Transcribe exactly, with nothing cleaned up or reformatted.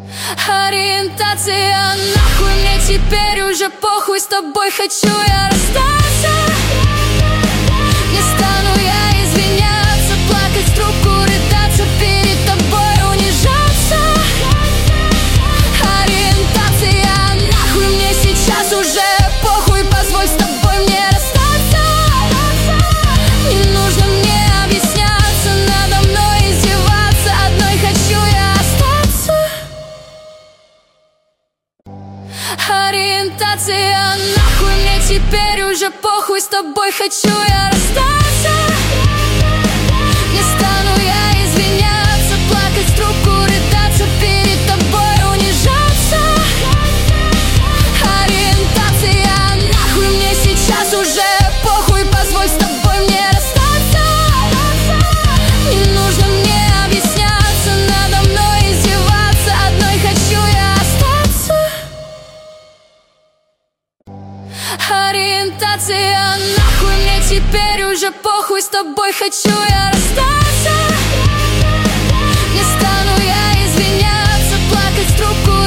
Ориентация, нахуй мне теперь уже похуй, с тобой хочу я расстаться. Не стану я извиняться, плакать в трубку, рыдаться, перед тобой унижаться. Ориентация, нахуй мне сейчас уже похуй, позволь с тобой мне расстаться. Не нужно мне объясняться, надо мной издеваться, одной хочу я остаться. Ориентация, нахуй мне теперь уже похуй, с тобой хочу я расстаться. Не стану я извиняться, плакать в трубку, рыдаться, перед тобой унижаться. Ориентация, нахуй мне сейчас уже похуй, позволь с тобой мне расстаться. Не нужно мне объясняться, надо мной издеваться, одной хочу я остаться. Ориентация, нахуй мне теперь уже похуй, с тобой хочу я расстаться. Не стану я извиняться, плакать в трубку,